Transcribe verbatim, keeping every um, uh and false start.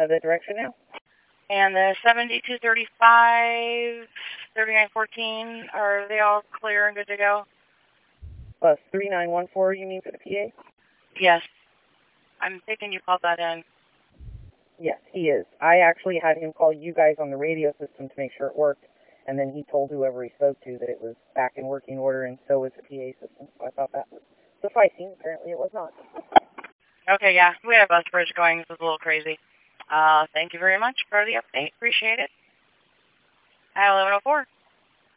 have that direction now. And the seventy-two thirty-five, thirty-nine fourteen, are they all clear and good to go? Plus three nine one four, you mean for the P A? Yes. I'm thinking you called that in. Yes, he is. I actually had him call you guys on the radio system to make sure it worked, and then he told whoever he spoke to that it was back in working order, and so was the P A system. So I thought that was sufficing. Apparently it was not. Okay, yeah. We have bus bridge going. This is a little crazy. Uh, thank you very much for the update. Appreciate it. At eleven oh four.